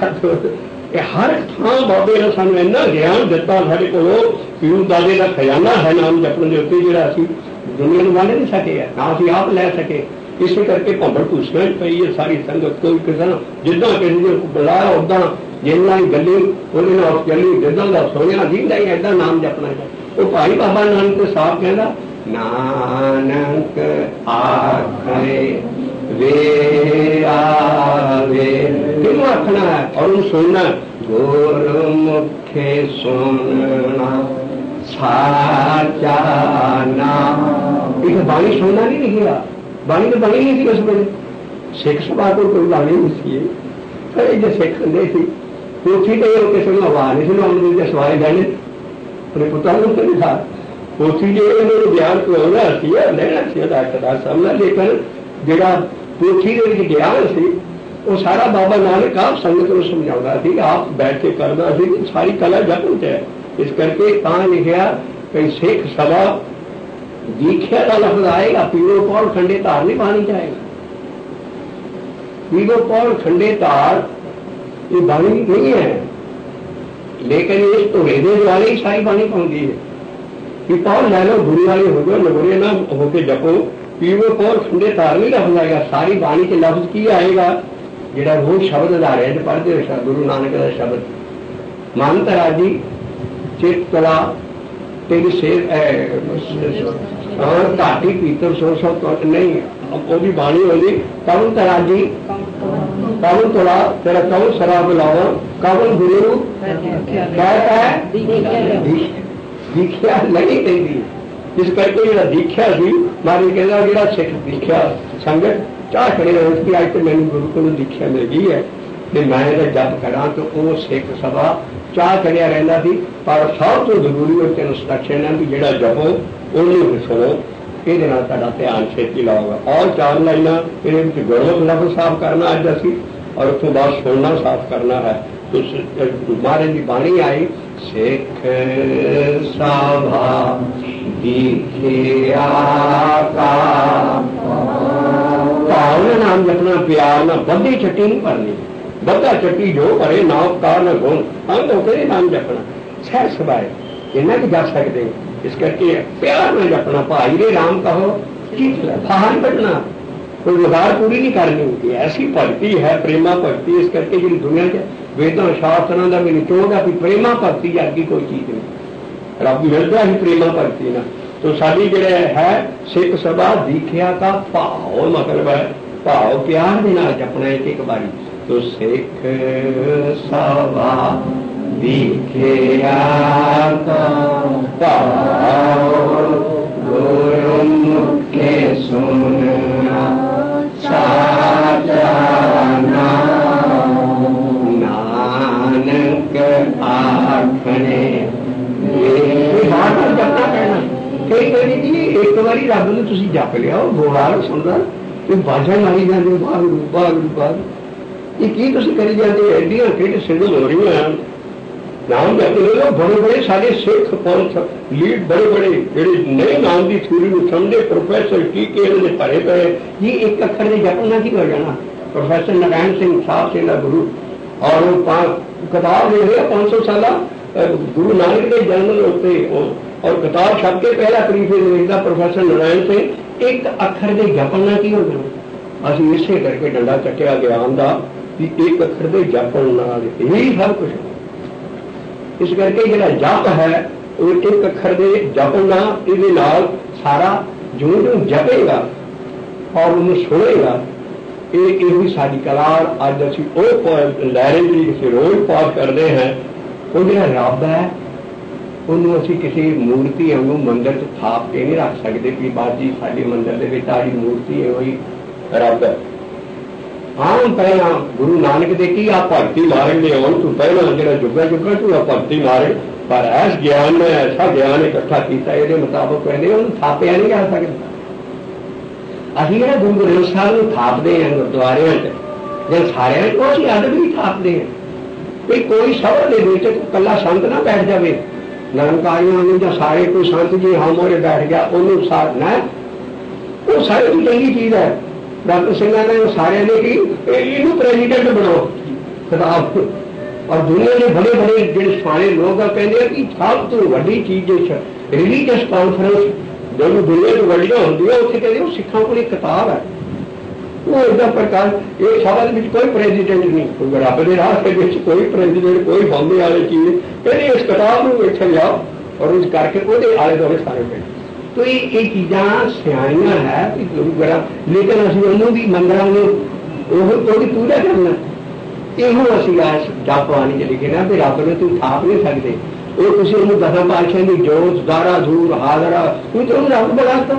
ਇਹ ਹਰ ਥਾਂ ਬਾਬੇ ਨੇ ਸਾਨੂੰ ਇੰਨਾ ਗਿਆਨ ਦਿੱਤਾ। ਸਾਡੇ ਕੋਲੋਂ ਪੀਰੂ ਦਾਦੇ ਦਾ ਖਜ਼ਾਨਾ ਹੈ ਨਾਮ ਜਪਣ ਦੇ ਉੱਤੇ, ਜਿਹੜਾ ਅਸੀਂ ਦੁਨੀਆ ਨੂੰ ਵੰਡ ਨਹੀਂ ਸਕੇ, ਨਾ ਅਸੀਂ ਆਪ ਲੈ ਸਕੇ। ਇਸੇ ਕਰਕੇ ਭੰਬੜ ਭੂਸਣਾ ਪਈ ਹੈ ਸਾਰੀ ਸੰਗਤ। ਕੋਈ ਕਿਸੇ ਨੂੰ ਜਿੱਦਾਂ ਕਿਸੇ ਨੇ ਬੁਲਾਇਆ ਉੱਦਾਂ ਜਿੰਨਾ ਹੀ ਗੱਲੀ ਉਹਦੇ ਨਾਲ ਚੱਲੀ, ਜਿੱਦਾਂ ਦਾ ਸੋਹਣਾ ਜਿੰਦਾ ਹੀ ਏਦਾਂ ਨਾਮ ਜਪਣਾ ਹੈ। ਉਹ ਭਾਈ ਬਾਬਾ ਨਾਨਕ ਤੇ ਸਾਹਿਬ ਕਹਿੰਦਾ ਨਾਨਕ ਆਖੇ ਵੇ ਆਵੇ, ਕਿਹਨੂੰ ਆਖਣਾ ਹੈ ਔਰ ਉਹਨੂੰ ਸੁਣਨਾ। ਗੁਰਮੁਖੇ ਸੁਣਨਾ ਸਾਚਾ ਨਾਮ। ਇਹ ਬਾਣੀ ਸੁਣਨਾ ਨਹੀਂ ਲਿਖਿਆ, ਬਾਣੀ ਤਾਂ ਬਣੀ ਨਹੀਂ ਸੀ ਉਸ ਵੇਲੇ। ਸਿੱਖ ਸਭਾ ਕੋਲ ਕੋਈ ਬਾਣੀ ਨਹੀਂ ਸੀ। ਪਰ ਜੇ ਸਿੱਖ ਹੁੰਦੇ ਸੀ ਪੋਥੀ ਤੇ ਉਹ ਕਿਸੇ ਨੂੰ ਆਵਾਜ਼ ਨਹੀਂ ਸੀ ਲਾਉਂਦੇ, ਜੇ ਸਵਾਏ ਬਹਿਣੇ ਆਪਣੇ ਪੁੱਤਾਂ ਨੂੰ ਤਾਂ ਨਹੀਂ ਥਾ। ਪੋਥੀ ਜੇ ਇਹਨਾਂ ਨੂੰ ਗਿਆਨ ਕਰਾਉਣਾ ਸੀ, ਲੈਣਾ ਸੀ ਉਹਦਾ ਦਾ ਸਾਹਮਣਾ। ਲੇਕਿਨ ਜਿਹੜਾ ਪੋਥੀ ਦੇ ਵਿੱਚ ਗਿਆਨ ਸੀ ਉਹ ਸਾਰਾ ਬਾਬਾ ਨਾਨਕ ਆਪ ਸੰਗਤ ਨੂੰ ਸਮਝਾਉਂਦਾ ਸੀ, ਆਪ ਬੈਠ ਕੇ ਕਰਦਾ ਸੀ। ਸਾਰੀ ਕਲਾ ਜਪਣ ਚ ਹੈ। ਇਸ ਕਰਕੇ ਤਾਂ ਲਿਖਿਆ ਕਿ ਸਿੱਖ ਸਭਾ ਦੀਖਿਆ ਦਾ ਲਫ਼ਜ਼ ਆਏਗਾ, ਪੀਰੋ ਪੌਲ ਖੰਡੇ ਧਾਰ ਨਹੀਂ ਪਾਣੀ ਚਾਹੇਗਾ। ਪੀਰੋ ਪੌਲ ਖੰਡੇ ਧਾਰ ਇਹ ਬਾਣੀ ਨਹੀਂ ਹੈ, ਲੇਕਿਨ ਇਸ ਧੋੜੇ ਦੇ ਦੁਆਲੇ ਹੀ ਸਾਰੀ ਬਾਣੀ ਪਾਉਂਦੀ ਹੈ। ਕਿ ਪੌਲ ਲੈ ਲਓ, ਗੁਰੂ ਵਾਲੇ ਹੋ ਜਾਓ, ਨਗੋਰੇ ਨਾ ਹੋ ਕੇ ਜਪੋ। ਪੀਰੋ ਪੌਲ ਖੰਡੇ ਧਾਰ ਨਹੀਂ ਲਫ਼ਜ਼ ਆਏਗਾ। ਸਾਰੀ ਬਾਣੀ ਕੇ ਲਫ਼ਜ਼ ਕੀ ਆਏਗਾ? ਜਿਹੜਾ ਰੋਜ਼ ਸ਼ਬਦ ਅਧਾਰਿਆਂ 'ਚ ਪੜ੍ਹਦੇ ਹੋ ਗੁਰੂ ਨਾਨਕ ਦਾ ਸ਼ਬਦ, ਮਨ ਤਰਾਜੀ ਚਿੱਤ ਕਲਾ ਤੇਰੀ ਸੇਵ ਘਾਟੀ ਪੀਤਰ ਸੋ ਨਹੀਂ, ਉਹਦੀ ਬਾਣੀ ਹੁੰਦੀ ਕਵਨ ਤਰਾਜੀ ਕਵਨ ਤੋਲਾ ਤੇਰਾ ਕਵਨ ਸ਼ਰਾਬ ਲਾਵਾ ਕਵਨ ਗੁਰੂ ਕਹਿਤਾ ਹੈ ਦੀਖਿਆ ਨਹੀਂ ਕਹਿੰਦੀ। ਇਸ ਕਰਕੇ ਜਿਹੜਾ ਦੀਖਿਆ ਸੀ ਮਾਰੀ ਕਹਿੰਦਾ ਜਿਹੜਾ ਸਿੱਖ ਦੀਖਿਆ ਸੰਗਤ ਚਾਹ ਖੜੇ ਰਹੇ ਕਿ ਅੱਜ ਤੇ ਮੈਨੂੰ ਗੁਰੂ ਕੋਲੋਂ ਦੀਖਿਆ ਮਿਲ ਗਈ ਹੈ ਤੇ ਮੈਂ ਇਹਦਾ ਜਪ ਕਰਾਂ ਤਾਂ ਉਹ ਸਿੱਖ ਸਭਾ ਚਾਹ ਖੜਿਆ ਰਹਿੰਦਾ ਸੀ। ਪਰ ਸਭ ਤੋਂ ਜ਼ਰੂਰੀ ਉਹ ਤੇ ਇੰਸਟਰਕਸ਼ਨ ਹੈ ਵੀ ਜਿਹੜਾ ਜਪੋ ਉਹਨੂੰ ਸੁਣੋ, ਇਹਦੇ ਨਾਲ ਤੁਹਾਡਾ ਧਿਆਨ ਛੇਤੀ ਲਾਊਗਾ। ਔਰ 4 ਲਾਈਨਾਂ ਇਹਦੇ ਵਿੱਚ ਗੁਰਮੁਖ ਲਫ਼ਜ਼ ਸਾਫ਼ ਕਰਨਾ ਅੱਜ ਅਸੀਂ, ਔਰ ਉਸ ਤੋਂ ਬਾਅਦ ਸੁਣਨਾ ਸਾਫ਼ ਕਰਨਾ ਹੈ। ਮਹਾਰਾਜ ਦੀ ਬਾਣੀ ਆਈ ਸਿੱਖ ਸਭਾ ਦੀਖਿਆ ਕਾ ਭਾਵਨਾ ਨਾਮ ਜਪਣਾ, ਪਿਆਰ ਨਾਲ ਬੱਧੀ ਛੱਟੀ ਨਹੀਂ ਭਰਨੀ, ਬੱਧਾ ਚੱਟੀ ਜੋ ਭਰੇ ਨਾ ਉਪਕਾਰ ਨਾ ਗੁਣ ਅੰਗ ਹੋ ਕੇ ਨਾਮ ਜਪਣਾ ਸਹਿ ਸੁਭਾਏ ਇੰਨਾ ਕਿ ਜਪ ਸਕਦੇ। ਇਸ ਕਰਕੇ ਪਿਆਰ ਨਾਲ ਜਪਣਾ, ਭਾਈ ਰੇ ਰਾਮ ਕਹੋ ਕੀ ਫਾਹਨ ਕੱਢਣਾ, कोई व्यवहार पूरी नहीं करनी होती। ऐसी भगती है प्रेमा भगती, इस करके जी दुनिया के वेदों शास्त्रों का भी निचोड़ है कि प्रेमा भगती अगे कोई चीज नहीं, रब मिलता ही प्रेमा भगती ना। तो साड़ी जो है सिख सभा दीखिया का भाव, मतलब है भाव प्यार के नाल जपना एक बारी। तो सिख सभा दीखिया का भाव गुरु मुखे सुनना साचा नानक आखने जपना कहना। कई बारी जी एक बारी रब नूं तुसीं जप लिया बोलाल सुनदा ते बाजा मारी जांदे वाहगुरू वाहगुरू वाहगुरू, ये की तुसीं करी जांदे एडियां किहड़े सिद्ध हो रही नाम जप लो। बड़े बड़े सारे सिख पंथ लीड बड़े बड़े जेडे नए नाम की थ्योरी को समझे प्रोफैसर की भरे पे जी एक अखर के जपना की हो जाना। प्रोफैसर नारायण सिंह साहब से गुरु और किताब ले रहे 500 साल गुरु नानक के जन्म उत्ते और किताब छप के पहला प्रीफेस लिखता प्रोफैसर नारायण सिंह एक अखर के जपना की हो जाना। असं इसे करके डंडा चक्या ज्ञान का कि एक अखर के जपन यही सब कुछ। इस करके जो जप है एक अखर के जपना ये सारा जो जपेगा और उन्हें सुनेगा ये साड़ी कला। अज असी लहरें जी किसी रोज पाठ करते हैं वो जो रब है उन्होंने असी किसी मूर्ति वांगू मंदिर च थाप के नहीं रख सकते कि बाजी साड़ी मंदिर के आड़ी मूर्ति है वही रब है। हाँ पहला गुरु नानक दे की आप भगती मार्ग ने आने तो पहला जो जुगा जुगा तू भगती मार्ग पर ऐस ज्ञान ने ऐसा ज्ञान इकट्ठा किया ये मुताबिक कहते उन्होंने थापिया नहीं जा सकता। अभी जो गुरु ग्रंथ साहब को थापते हैं गुरुद्वारे या सारे को अभी अद भी थापते हैं भी कोई शब्द के कला संत ना बैठ जाए निरंकारियों या सारे कोई संत जी हम मोरे बैठ गया उन्होंने साथ न वो सारी चंगी चीज है। डॉक्टर सिंह ने सारे ने की इनू प्रेजिडेंट बनाओ खिताब और दुनिया के बड़े बड़े जो सारे लोग कहते हैं कि सब तो वही चीज रिलीजियस कॉन्फ्रेंस जो दुनिया में वड्डियां होंदियां उत्थे कहते सिखां कोल एक किताब है वो इदा प्रकार ये शब्द में कोई प्रेजिडेंट नहीं कोई रब के राह के कोई प्रेजिडेंट कोई बॉम्बे वाली चीज कहते इस किताब को इत्थे लियाओ और उस करके वो आले दुआले सारे बैठ। तो ये चीज़ा सियाणियां है कि गुरु ग्रंथ लेकिन असं उन्होंने भी मंदिरों में पूजा करना यो असं जप बाणी च लिखे ना भी रब ने तू थाप नहीं सकते वो तुम उन्होंने 10 पातशाह की जोत दारा धूर हाजरा तू तो रब बनाता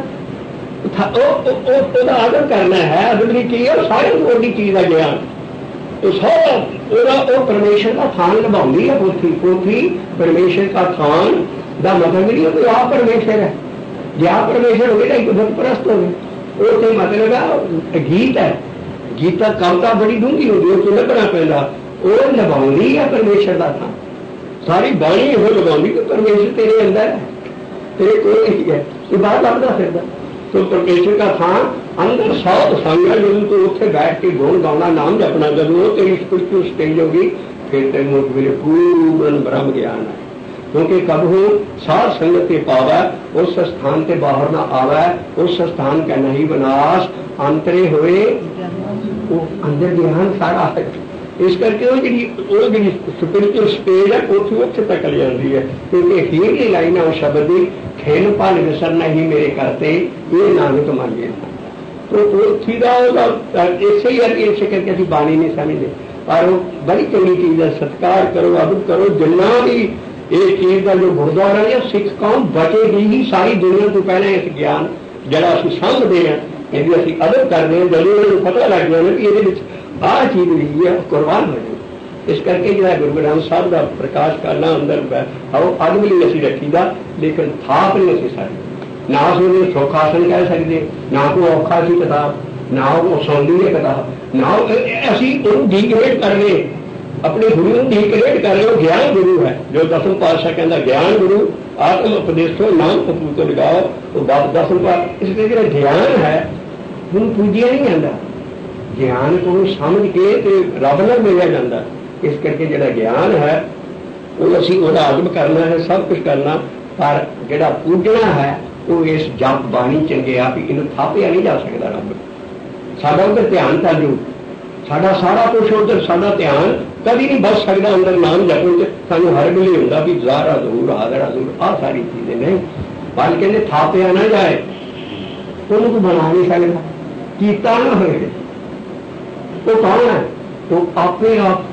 आदर करना है। आदर की चीज है सारी वही चीज का ज्ञान तो सारा परमेश्वर का थान निभाती है। पोथी पोथी परमेश्वर का थान का मतलब नहीं है आप परमेश्वर है जे आप परमेश्वर हो गए तो बुत परस्त हो गए वो मतलब है गीत है गीता कविता बड़ी डूंगी होती है उसको लभना पैदा वो निभाती है परमेश्वर का थान सारी बाणी वो निभाती कि परमेश्वर तेरे अंदर है तेरे कोई नहीं है ये बात लगता फिर तो परमेश्वर का थान अंदर सब संग जो तो उत्थे बैठ के गुण गाना नाम जपना जब वो तेरी स्पिरिचुअल स्टेज होगी फिर तेन मेरे पूर्ण ब्रह्म ज्ञान है। क्योंकि कबहू साध संगत के पावै, उस स्थान के बाहर ना आवै, उस स्थान का नहीं विनाश, अंतरे होए वो अंदर ध्यान सारा है। इस करके वो जी स्पिरिचुअल स्टेज है उत्थे तक ले जाती है, क्योंकि हीरली लाइन है उस शब्द की, खेन भल विसर नहीं मेरे करते ये नानक मांगे। तो उत्थी का इसे ही है कि इसे करके अभी बाणी नहीं समझते, पर वो बड़ी चंगी चीज है। सत्कार करो, अदब करो, जिन्ना भी ये चीज का जो गुरुद्वारा है सिख कौम बचेगी ही सारी दुनिया तो पहले इस ज्ञान जरा असं समझते हैं, यदि असं अदब करते हैं, जल्दी उन्होंने पता लग गया ना कि ये आ चीज हुई है कुर्बान बने। इस करके जो गुरु ग्रंथ साहब का प्रकाश करना अंदर आओ अदब नहीं असी रखीदा, लेकिन थाप नहीं असी सकते, ना उसने सौखासन कह सकते, ना कोई औखा सी किताब, ना वो सौंदी है किताब, ना असी डिग्रेड कर ले अपने गुरु को डिग्रेड कर लो। ज्ञान गुरु है जो दसम पातशाह कहता ज्ञान गुरु आत्म उपदेशो नाम कपूत लगाओ, तो दसम पात इसलिए जो ज्ञान है हम पूजिया नहीं जाता, ज्ञान को समझ के रब नाल मिलिया जाता। इस करके जो ज्ञान है वो असी उसका अदब करना है, सब कुछ करना, पर जो पूजना है वो इस जप बाणी चंगिया भी इन्हें थापिया नहीं जा सकता। रब साडा उधर ध्यान कर जू, साडा सारा कुछ उधर, साडा ध्यान कभी नहीं बच सकता अंदर नाम जपन सू हर वेले होंदा भी ज़ारा दूर हादरा दूर आ सारी चीजें नहीं, बल कहते थापिया ना जाए, उन्होंने कोई बना नहीं सकता, कीता ना हो। वो कौन है? वो अपने आप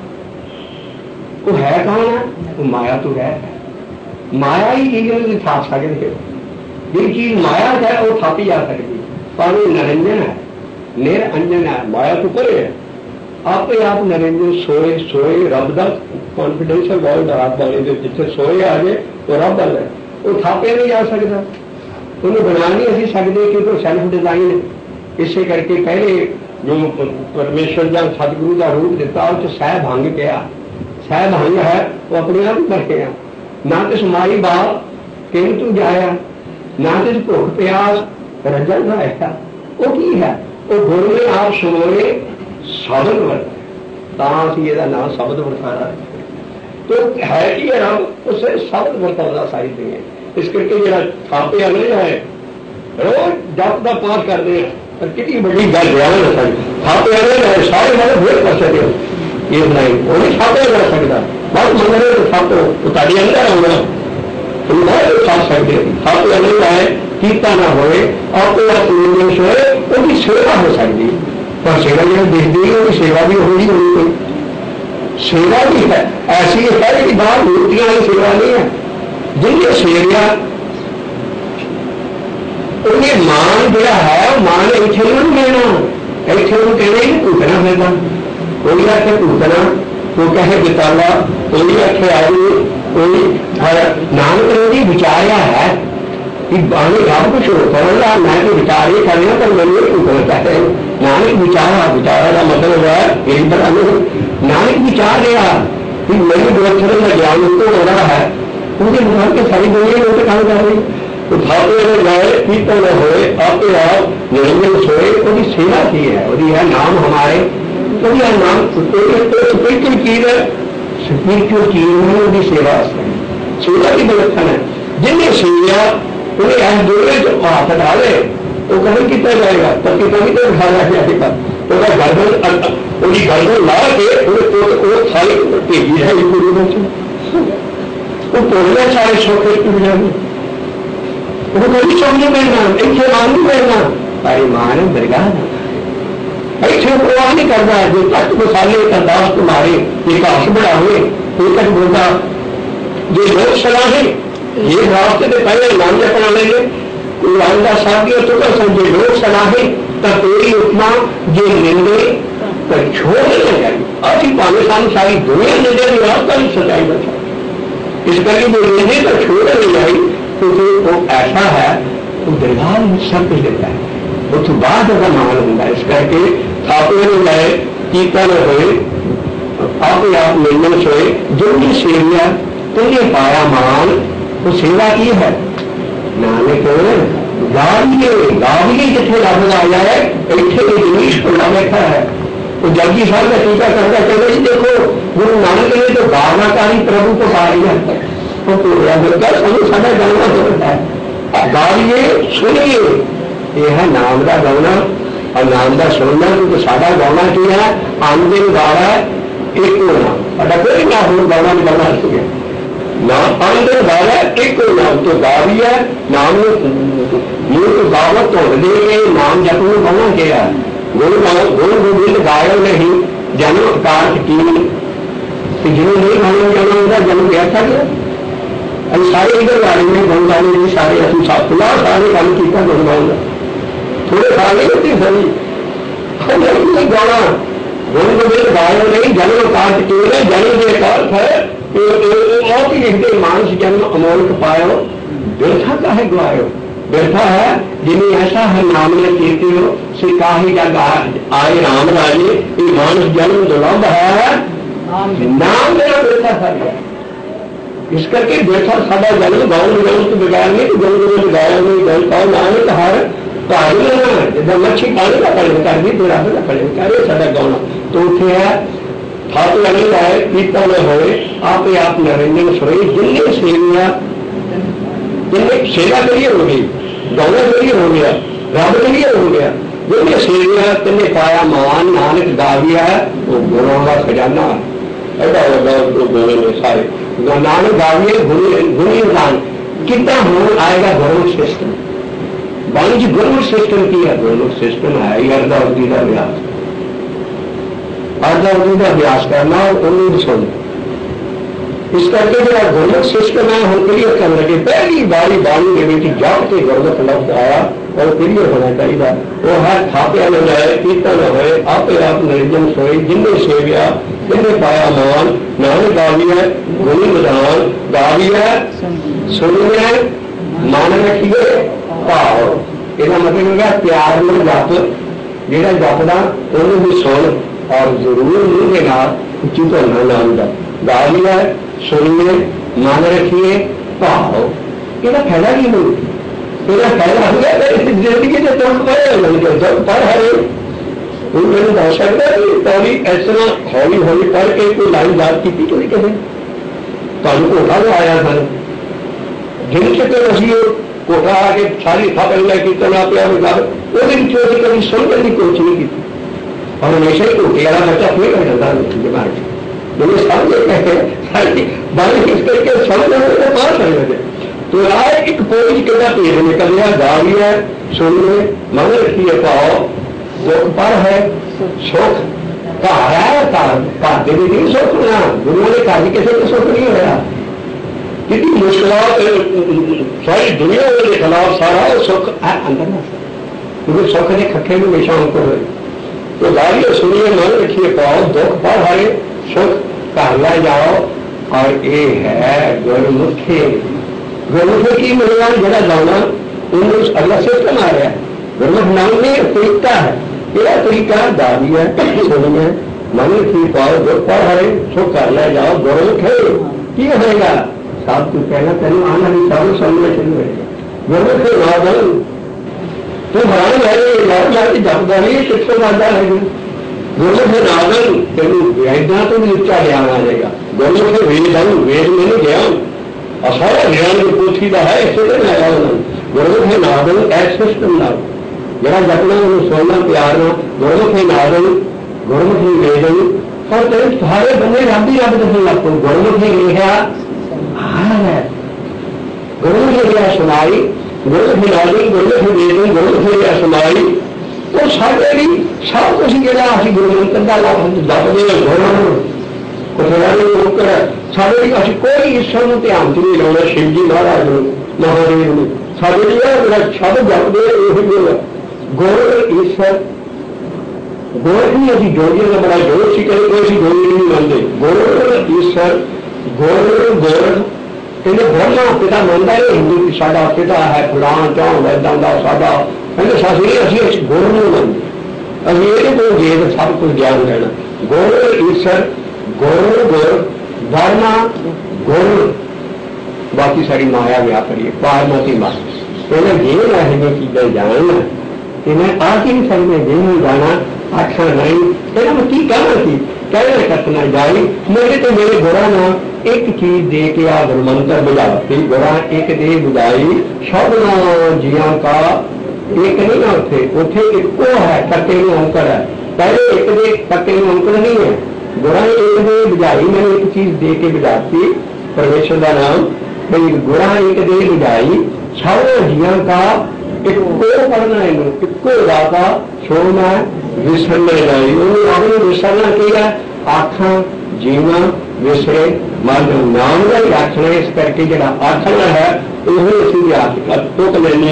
वो है कौन है? वो माया तो है, माया ही चीज थाप सकते, जी चीज माया है वो थापी जा सकती, पर वो निरंजन है, निरंजन है, माया तो परे है, आपे आप निरंजन सोए सोए रब का कॉन्फिडेंशियल वर्ल्ड आप वाले जिथे सोए आ जाए वो रब है, वो थापे नहीं जा सकता, उन्हें बना नहीं असी सकते क्योंकि सैल्फ डिजाइन है। इसे करके पहले जो परमेश्वर या सतगुरु का रूप दिता उस सह भंग किया, सह भंग है वो अपने आप ही कर गया, ना तो समाई बाप किंतु जाया, ना तो भुख प्यास रजन आया, वो की है वो गुरु ने आप सुनोए शब्द वर्ता नाम शब्द वर्तारा। तो है कि रब उसे शब्द वर्ता सारी दुनिया। इस करके जरा थापे नहीं जाए, रोज जप का पाठ करते हैं, पर कितनी बड़ी गल ध्यान है सारी, थापे नहीं जाए सारे मतलब भेद कर सकते ये नहीं, वो नहीं थापे जा सकता, बहुत मंगने तो थापो तो ताड़ी अंदर आऊंगा तुम बहुत छाप सकते, थापे नहीं जाए कीता ना होए आपको अपने सोए वो भी सेवा हो सकती, पर सेवा जो दिखती है वो सेवा भी होगी, कोई सेवा भी है ऐसी है कि बाहर मूर्तियां वाली सेवा नहीं है, जिनके सेविया उन्हें मान जो है मान इतने नहीं देना, इतने कहने ही भूतना मिलता, कोई आखे भूतना, कोई कहे बिताला, कोई आखे आदमी, कोई नानक ने विचारिया है कि बाने रब कुछ होता है, मैं तो विचार ही करना पर मैंने भूतना चाहते हैं। नानक विचारा, विचारा का मतलब है यही बता नानक विचार रहा कि मेरे गोचर का ज्ञान उसको हो रहा है, उनके मुताबिक के सारी दुनिया में काम कर रही, तो थापे जाए कीर्तन न होए आपके आप निरंजन सोए, उसकी सेवा की है, वही है नाम हमारे, तो यह नाम स्पिरिचुअल चीज है, स्पिरिचुअल चीज में उसकी सेवा सेवा की विलक्षण है। जिन्हें सेविया उन्हें ऐसे दूसरे जो हाथ डाले वो कहीं कितना जाएगा, पति कभी तो उठाना जाएगा, तो गर्दन ला के सारे भेजी है गुरु बच्चे वो बोलने सारे छोटे टूट जाएंगे, वो कभी चौंकी मिलना इतने मान नहीं मिलना, सारी मान दरगाह ऐसे प्रवाह नहीं करता, जो तख्त मसाले का दास तुम्हारे एक हाथ बढ़ावे एक तक बोलता जो लोग सलाह ये रास्ते से पहले नाम जपना लेंगे रामदास साहब की तो कर समझे लोग सलाहे तब तेरी उपमा जो निंदे पर छोड़ देना चाहिए, अभी पाकिस्तान सारी दुनिया निंदे की रास्ता ही सच्चाई बचा, इस करके जो निंदे पर छोड़ नहीं जाए तो वो ऐसा है तो दरगाह सब कुछ देता है, वो तो बाद का मान होगा। इस करके थापे में जाए टीका न होए आपे आप निर्मल सोए, जो भी सेविया तुझे पाया मान वो सेवा की है। नानक गावली जिथे लफ्ज आ जाए इतने इंग्लिश खुला बैठा है, तो जपजी साहब का टीका करता कहते जी देखो गुरु नानक ने तो गावनाकारी प्रभु को पा लिया, कितों तोड़िया होगा सानू साडा गाना होता है गाइए सुनिए ये है नाम का गाना और नाम का सुनना क्योंकि साडा गाना की है आमदिन गाड़ा एक होना साडा कोई ना हो गाना नहीं गाना सीखे ना आमदिन गाड़ा एक होना तो गा भी है नाम मुंह तो गावत तो दे नाम जप में गाना किया गुरु गोविंद गायो नहीं जन्म काट की जिन्होंने नहीं गाना जाना होगा जन्म गया था क्या अभी सारे इधर गाड़ी में गुण गाने में सारे असू साफ खुला सारे काम किया गुण गाऊंगा थोड़े सारे होते सही गाना गुण गोविंद गायो नहीं जन्म काट के जन्म के अर्थ है और भी लिखते मानस जन्म अमोलक पायो व्यर्था का है गवायो व्यर्था है जिन्हें ऐसा है नाम ने कीर्ति हो सिकाही जग आए राम राजे ये मानस जन्म दुर्लभ है नाम मेरा व्यर्था था इस करके व्यर्था सादा जन्म गाँव में जाऊँ तो बगैर नहीं तो जन्म में गाया नहीं गल पाओ नाम तो हर पानी जब मच्छी पानी का कल कर दी तेरा का कल करे सादा गाँव तो उठे है हाथ लगे जाए पीता न होए आप निरंजन सोए जिन्हें सेविया जिन्हें सेवा करिए हो गई गौना करिए हो गया रब करिए हो गया जिन्हें सेविया तिन्हें पाया मान नानक गाविया वो गुणों का खजाना ऐसा होगा गोले में सारे नानक गाविए गुणी इंसान कितना हो आएगा गौरव सिस्टम वाणिज्य गौरव सिस्टम की है गौरव सिस्टम है अर्धा अवधि का अभ्यास अर्धा अवधि का अभ्यास करना और उम्मीद सुन इस करके जो गौरव सिस्टम है हम क्लियर कर लगे पहली बारी बाणी के बेटी जब के गौरव लफ्ज आया और क्लियर होना चाहिए वो हर थापिया न जाए कीर्तन न होए आप निरंजन सोए जिन्हें सेविया जिन्हें पाया मान नानक गाविया गुणी विधान गाविया सुनिए मान रखिए भाव यह मतलब है प्यार में जप जो जपदा उन्होंने भी सुन और जरूर मुंह के नाल उच्ची धोना नाम का गाविया सुनिए मान रखिए भाव यदा फायदा की हो यदा फायदा हो गया जिंदगी से दुख पर पर है मैंने दस सकता कि पौड़ी इस तरह हौली हौली पढ़ के कोई लाइन याद की कोई किसी तुम कोठा तो आया सर जिन चक्कर असी कोठा आके सारी था पहले कीर्तना पिया गल वो कभी समझने की कोशिश नहीं की और हमेशा ही कोटे वाला बच्चा फिर कर जाता दिमाग मुझे समझे कहते बारी किस करके समझ पास हो गए तो आए एक पोज कि भेद निकल गया गावी है सुनिए मन रखिए पाओ दुख पर है सुख घर है घर के भी नहीं सुख होना गुरुओं ने घर किसी को सुख नहीं होया कितनी मुश्किल सारी दुनिया के खिलाफ सारा सुख है अंदर क्योंकि सुख के खखे में हमेशा अंकुर हुए तो गाली सुनिए मन रखिए पाओ दुख पर है सुख घर ले जाओ और ये है गुरमुखे गुरमुखे की मिलना जरा गाना उन्हें अगला सिस्टम आ रहा है गुरमुख नाम में तरीका है यह तरीका दादी है सुनिए मन रखिए पाओ दुख पर है सुख घर ले जाओ गुरमुखे की होगा सब कुछ कहना तेन आना नहीं सब समझना शुरू होगा गुरमुखे नादन तो हरान है जपदा नहीं कितों वादा है गुरमुखे नादन तेन वेदा तो भी उच्चा ज्ञान आ जाएगा गुरमुखे वेदन वेद में नहीं गया और सारा ज्ञान की पोथी का है इसे दिन आया उन्होंने गुरमुखे नादन ऐसे सिस्टम ना जरा जपना उन्हें सोना प्यार गुरमुखे नादन गुरमुखे वेदन और तेरे सारे बंदे रब ही रब दसन लग पो गुरमुखे लिखा है गुरमुखे लिया सुनाई गुरमुखे नादन गुरमुखे वेदन गुरमुखे सुनाई वो साढ़े भी सब कुछ जो असं गुरमंत्र का लफ्ज जपते गुरु साढ़े भी असं कोई ईश्वर को ध्यान च नहीं लाना शिव जी महाराज महादेव ने साढ़े शब्द जपते यही गुरु ईश्वर गुरु ही अभी जोड़ियों का बड़ा जोर सी करें कोई जोड़ी नहीं मानते गुरु ईश्वर गुरु गुरु कहते ब्रह्मा पिता मानता है हिंदू साडा पिता है फलां चौं वैदा का साडा कहते सासी असं गुरु नहीं मानते अभी ये कोई वेद सब कुछ ज्ञान लेना गुरु ईश्वर गुरु गुरु धर्मा गुरु बाकी सारी माया व्या करिए पारमती माँ पहले जे है चीजें जानना कि मैं आ ही नहीं सकते जे नहीं जाना आखा नहीं कहना मैं की कहना थी कहना कतना जाई मेरे तो मेरे गुरा ना एक चीज दे के आ गुरमंत्र बुझाती गुरा एक दे बुझाई सबना जिया का एक नहीं ना उथे उथे इको है कटे में अंकर है पहले एक दे कटे में अंकर नहीं है गुरा एक दे बुझाई मैंने एक चीज दे के बुझाती परमेश्वर का नाम भाई गुरा एक दे बुझाई सबना जिया का इको पढ़ना है इको राता सोना विसरने लाई उन्होंने विसरना किया आखा जीना विसरे मन नाम का ही आखना इस करके जो आखना है वही असं तुक लेने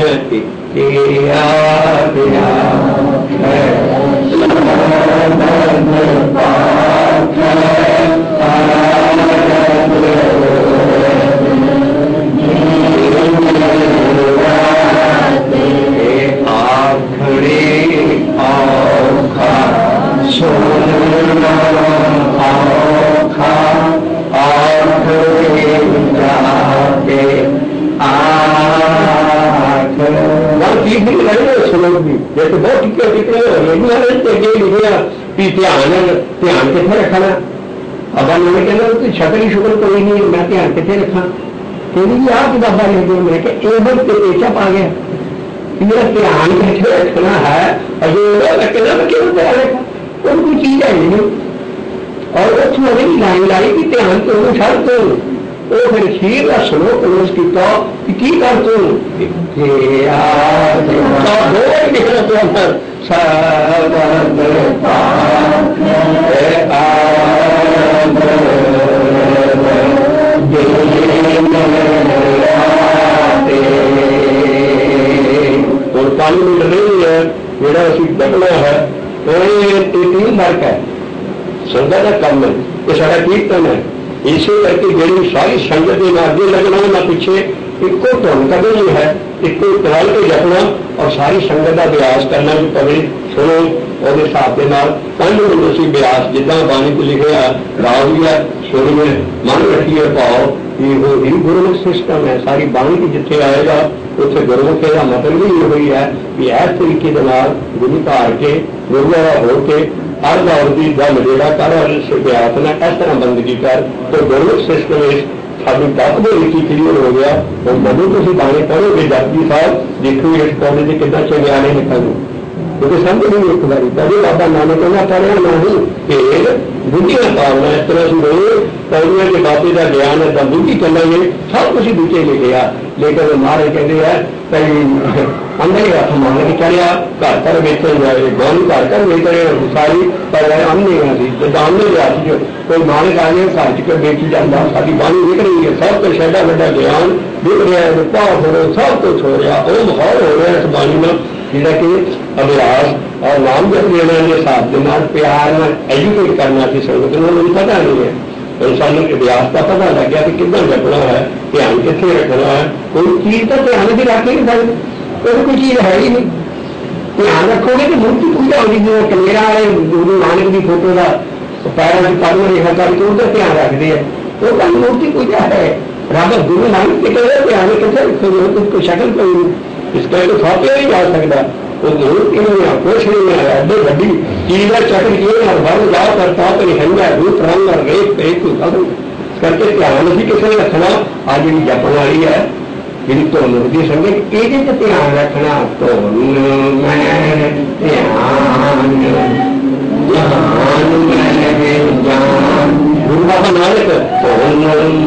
जैसे बहुत ध्यान ध्यान कितने रखना अब मैंने कहना शक्ल ही शुक्ल कोई नहीं मैं ध्यान कितने रखा कहनी जी आप किताबा लिख दो मैं एवं पेचा पा गया मेरा ध्यान कितने रखना है कहना मैं क्यों ध्यान रखा और कोई चीज है नहीं और वो थोड़ी लाइन लाई कि ध्यान तो छड़ दो वो फिर खीर का श्लोक रोज किया कि कर तू और पानी मिल रही है मेरा अभी दबना है तीन मार्क है संगत का कम है ये सारा कीर्तन है इसे करके जी सारी संगत में अगे लगना ना पीछे इको धुन कदनी है इको तल के जपना और सारी संगत का अभ्यास करना भी पवे सुनो और हिसाब के नाल पंज मिनट से अभ्यास जिदा बाणी को लिखा राव भी है सुनिए मन रखिए भाव ये गुरुमुख सिस्टम है सारी बाणी की जिथे आएगा उत्थे गुरुमुख का मतलब भी यही है कि इस तरीके गुरु धार के गुरुद्वारा होके हर दौर की गल जोड़ा कर अभ्यास ना इस तरह बंदगी कर तो गुरुमुख सिस्टम साड़ी दस के विच क्लीयर हो गया और जब तुम बाणी पढ़ोगे जपजी साहब देखो इस पौधे से कितना चंगियाने निकल क्योंकि समझ नहीं एक बारी कभी बाबा नानक ने पढ़िया नहीं कि बुद्धियां पालना इस तरह से रोए पौधियों के बाबे का ज्ञान है बुद्धि चलेंगे सब कुछ दूचे लिखे आ लेकिन महाराज कहते हैं कई अंदर ही हथ मान के चढ़िया घर घर बेचन जाए गौन घर घर बेच रहे सारी पर आमने जब आमने हाथ कोई मालिक आ गए घर च बेची जाता सारी बाणी निक रही है सब कुछ एडा वा ज्ञान दिख रहा है भाव हो रहा सब कुछ हो रहा वो माहौल हो रहा इस बाणी में जिहड़ा कि अभ्यास और नाम जप लेना के हिसाब के नाल प्यार में एजुकेट करना की संगत उन्होंने पता नहीं है और सानू अभ्यास का पता लग गया कि कितना जपना है ध्यान कितने रखना है कोई चीज तो ध्यान भी रख नहीं सकते कोई चीज है ही नहीं ध्यान रखोगे तो मूर्ति पूजा होगी जो कलेरा वाले गुरु नानक की फोटो का पैरों की कदम रेखा करके उसका ध्यान रखते हैं वो कल मूर्ति पूजा है रब गुरु नानक के कहे ध्यान कितने रखोगे उसको शक्ल कोई नहीं इसका तो थापे नहीं जा सकता वो मूर्ति नहीं कुछ नहीं है एडे बड़ी चीज का चक्र किए बल जाओ करता तो हंगा रूप रंग और रेत एक करके ध्यान भी किसी ने रखना आज जी जपन वाली है जी धुन की संगत ये ध्यान रखना धुन गुरु बाबा नानक धुन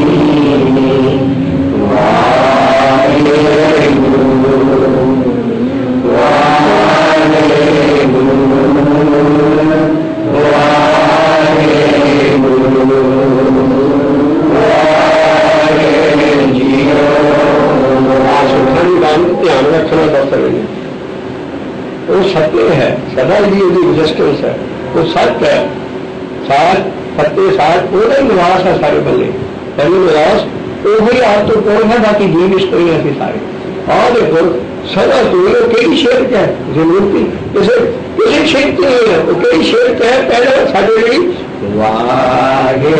ध्यान रखना दस रहे वो सत्य है, सदा ही एग्जिस्टेंस है, वो सत्य है। साथ सत्य साथ वो निवास है सारे बल्ले पहले निवास वही आप तो कौन है, बाकी जीव इसको ही ऐसे सारे। और देखो सदा तो कई शेर क्या है जरूरत जैसे किसी शेर की नहीं है, वो कई शेर क्या है पहले साढ़े लिए वाहे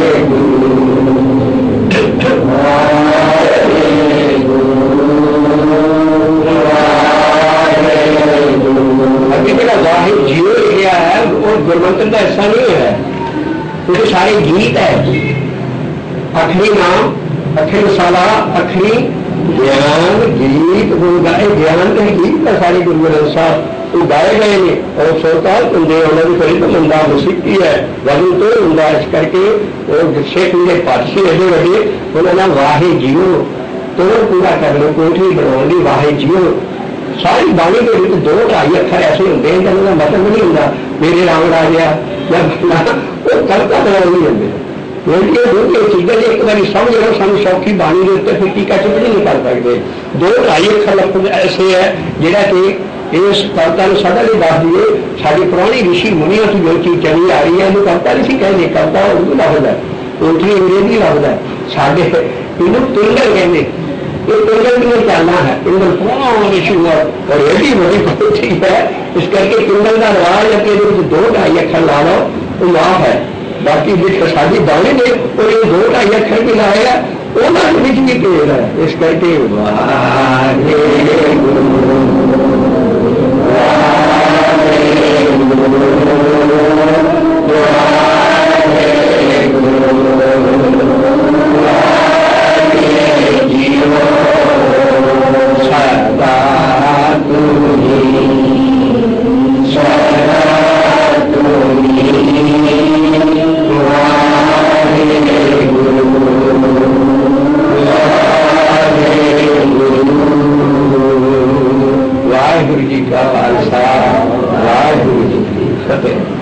अभी मेरा वाहे जीव लिखा है और गुरमंत्र का ऐसा नहीं है, क्योंकि सारे गीत है। अखरी नाम, अखरी मसाला, अखरी ज्ञान गीत वो गाए, ज्ञान के गीत का सारे गुरु ग्रंथ साहब वो गाए गए ने और सोता तुंदे उन्होंने करी तो मुंडा मुसीकी है वजू तो मुंडा इस करके और शेख मेरे पातशाह एडे वड्डे उन्होंने वाहे जीओ तो पूरा कर लो, कोठी बनाने वाहे जीओ। सारी बाणी के विच 2-2.5 अखर ऐसे होंगे हैं जिन्होंने मतलब नहीं होंगे मेरे राम राजा या वो करता बनाने नहीं होंगे। ये चीजें एक बार समझ लो सानू सौखी बाणी के उत्ते फिर टीका टिप्पणी नहीं कर सकते। 2-2.5 अखर लफ्ज ऐसे है जोड़ा कि इस कविता को सदा नहीं दस दिए। साड़ी पुरानी ऋषि मुनियों की जो चीज चली आ रही है वो कविता नहीं कहते, कविता उर्दू लफ्ज है, कोठी अंग्रेजी लफ्ज है। साढ़े इन्हों पिंगल कहते, ये पिंगल भी चलना है, पिंगल पुरानी शुरुआत और एडी बड़ी कोठी है। इस करके पिंगल का रवाज है कि 2-2.5 अखर ला लो तो माफ है। बाकी जो साड़ी बाणी ने और ये 2-2.5 अखर भी लाया उन्होंने भी पेड़ है। इस करके वाहिगुरु जी का खालसा वाहिगुरु जी की फतेह।